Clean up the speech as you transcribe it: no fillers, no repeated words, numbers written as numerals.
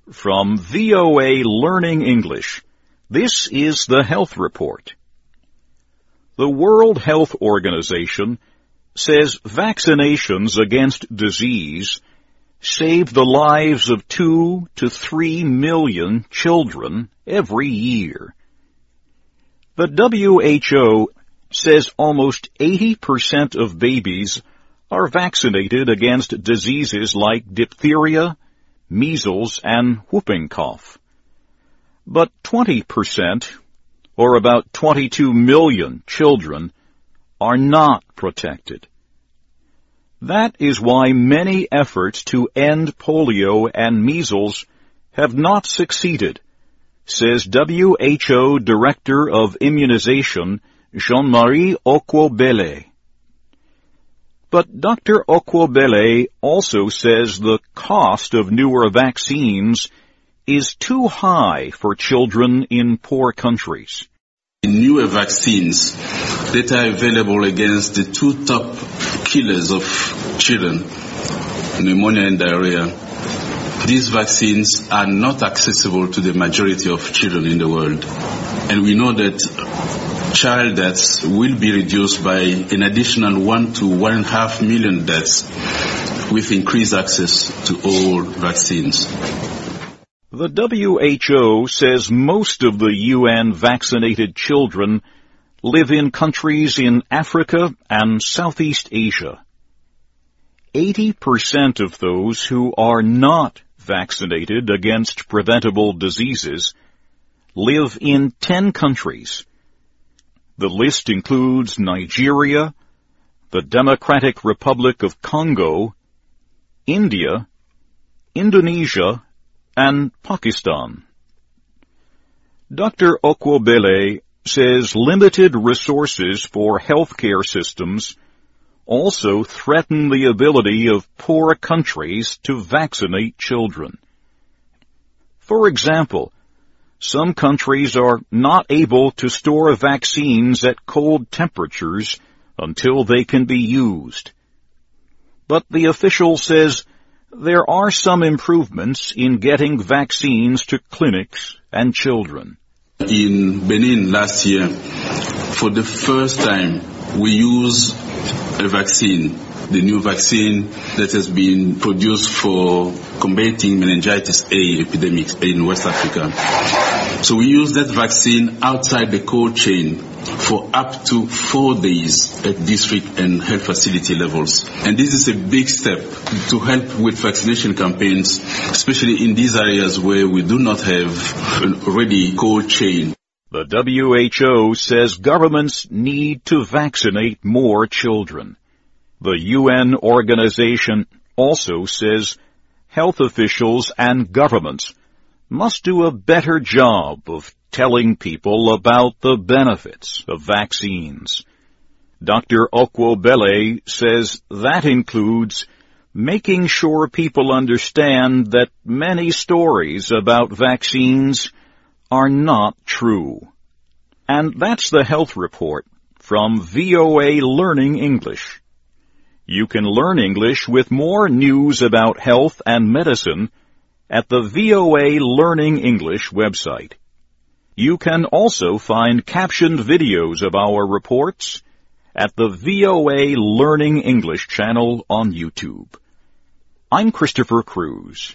From VOA Learning English, this is the Health Report. The World Health Organization says vaccinations against disease save the lives of 2 to 3 million children every year. The WHO says almost 80% of babies are vaccinated against diseases like diphtheria, measles, and whooping cough. But 20%, or about 22 million children, are not protected. That is why many efforts to end polio and measles have not succeeded, says WHO Director of Immunization Jean-Marie Okwobele. But Dr. Okwobele also says the cost of newer vaccines is too high for children in poor countries. Newer vaccines that are available against the two top killers of children, pneumonia and diarrhea, these vaccines are not accessible to the majority of children in the world. And we know that child deaths will be reduced by an additional 1 to 1.5 million deaths with increased access to all vaccines. The WHO says most of the UN vaccinated children live in countries in Africa and Southeast Asia. 80% of those who are not vaccinated against preventable diseases live in 10 countries. The list includes Nigeria, the Democratic Republic of Congo, India, Indonesia, and Pakistan. Dr. Okwobele says limited resources for healthcare systems also threaten the ability of poor countries to vaccinate children. For example, some countries are not able to store vaccines at cold temperatures until they can be used. But the official says there are some improvements in getting vaccines to clinics and children. In Benin last year, for the first time, we use a vaccine, the new vaccine that has been produced for combating meningitis A epidemic in West Africa. So we use that vaccine outside the cold chain for up to 4 days at district and health facility levels. And this is a big step to help with vaccination campaigns, especially in these areas where we do not have an already cold chain. The WHO says governments need to vaccinate more children. The UN organization also says health officials and governments must do a better job of telling people about the benefits of vaccines. Dr. Okwobele says that includes making sure people understand that many stories about vaccines are not true. And that's the Health Report from VOA Learning English. You can learn English with more news about health and medicine at the VOA Learning English website. You can also find captioned videos of our reports at the VOA Learning English channel on YouTube. I'm Christopher Cruz.